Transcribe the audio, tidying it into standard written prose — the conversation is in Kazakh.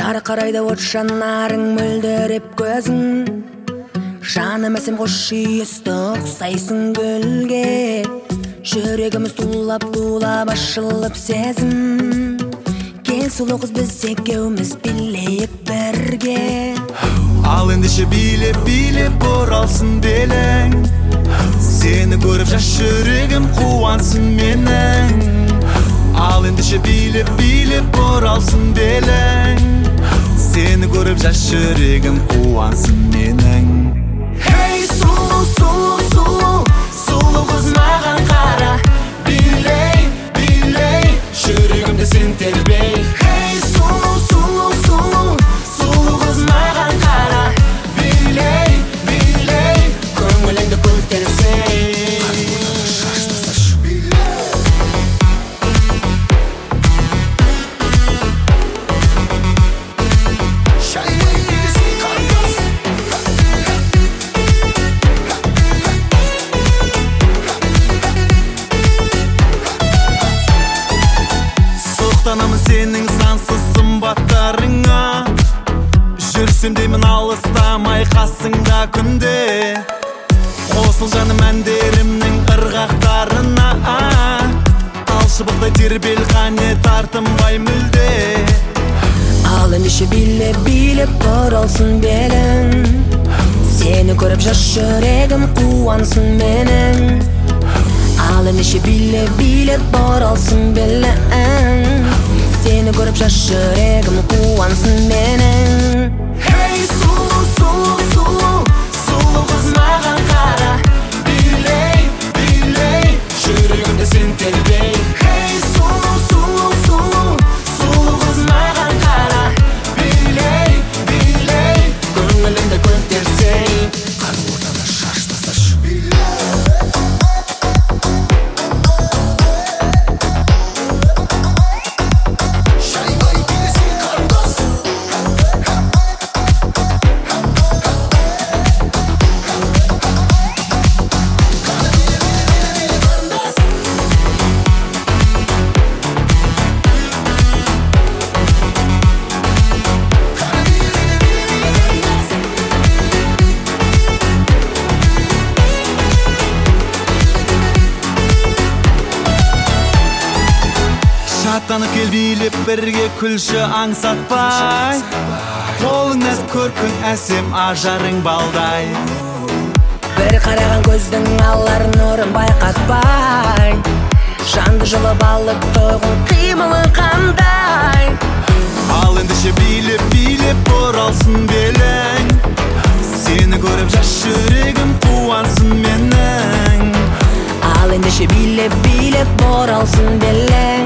Ары қарайда от жанарың мөлдіреп көзің, жаным әсем қош иісті ұқсайсың гүлге. Жүрегіміз тулап ашылып сезім, кел сұлу қыз біз екеуміз билейік бірге. Ал ендеше билеп оралсын белең, сені көріп жас жүрегім қуансын менің. Ал ендеше билеп оралсын белең, сені көріп жас жүрегім қуансын менің. Hey сұлу, сұлу, сұлу, сұлу қыз маған қара, билей, жүрегімді сен тербей. Hey сұлу, сұлу, сұлу, сұлу қыз маған қара, билей, көңіліңді көтерсей. Соқтанамын сенің сансыз сымбаттарыңа, жүрсем деймін алыстамай қасыңда күнде. Қосыл жаным әндерімнің ырғақтарына, талшы бұқтай тербел қане тартынбай мүлде. Ал ендеше билеп оралсын белің, сені көріп жас жүрегім қуансын менің. Ал ендеше билеп оралсын белің, сені көріп жас жүрегім қуансын менің. Hey сұлу, сұлу, сұлу, сұлу қыз маған қара, билей, жүрегімді сен тербей. Hey сұлу, сұлу, сұлу, сұлу қыз маған қара, билей, көңіліңді көтерсей. Қан ортада шаштасаш, шаттанып кел билеп бірге күлші аңсатпай, қолың нәзік көркің әсем ажарың балдай. Бір қараған көздің алар нұрын байқатпай, жанды жылып алып тойғын қимылы қандай. Ал ендеше билеп оралсын белең, сені көріп жас жүрегім қуансын менің. Ал ендеше билеп оралсын белең,